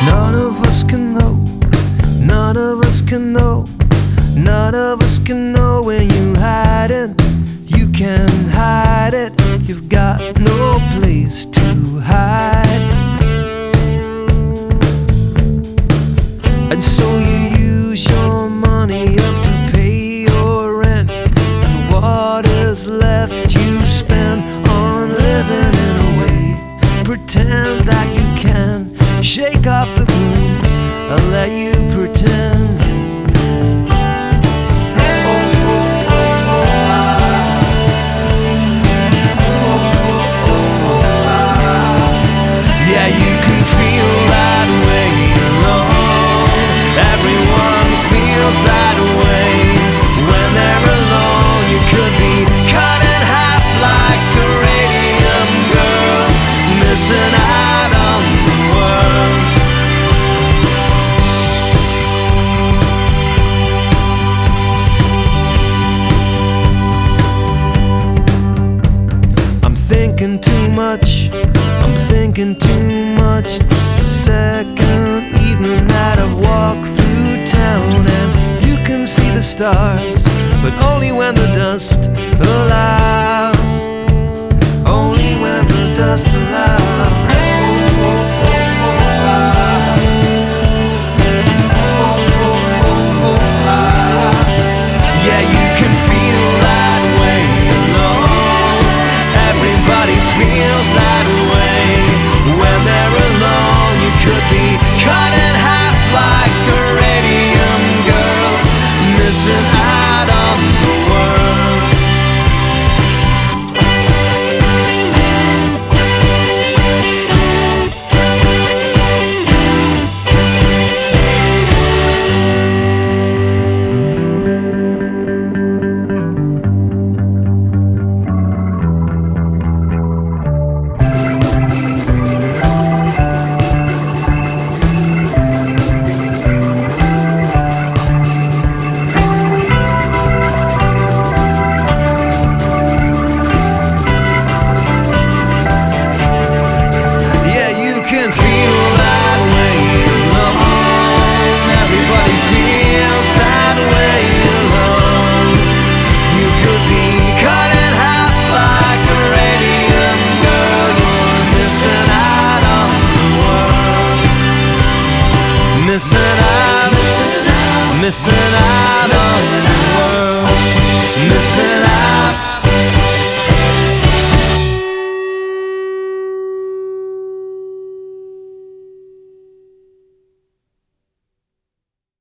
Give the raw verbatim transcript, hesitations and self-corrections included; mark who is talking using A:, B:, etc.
A: None of us can know, none of us can know, none of us can know when you hide it. You can hide it, you've got no place to hide. And so you use your money up to pay your rent, and what is left you spend on living in a way. Pretend that you can shake off the gloom, I'll let you pretend. Yeah, you can feel that way alone. Everyone feels that way when they're alone. You could be cut in half like a radium girl, missing out on the world. I'm thinking too much, I'm thinking too much. This is the second evening that I've walked through town, and you can see the stars, but only when the dust allows. Only when the dust allows. Yeah, you can feel that way alone. Everybody feels that way when they're alone. You could be cut in half like a radium girl, missing out on the world. Missing out, missing out on the world, missing out.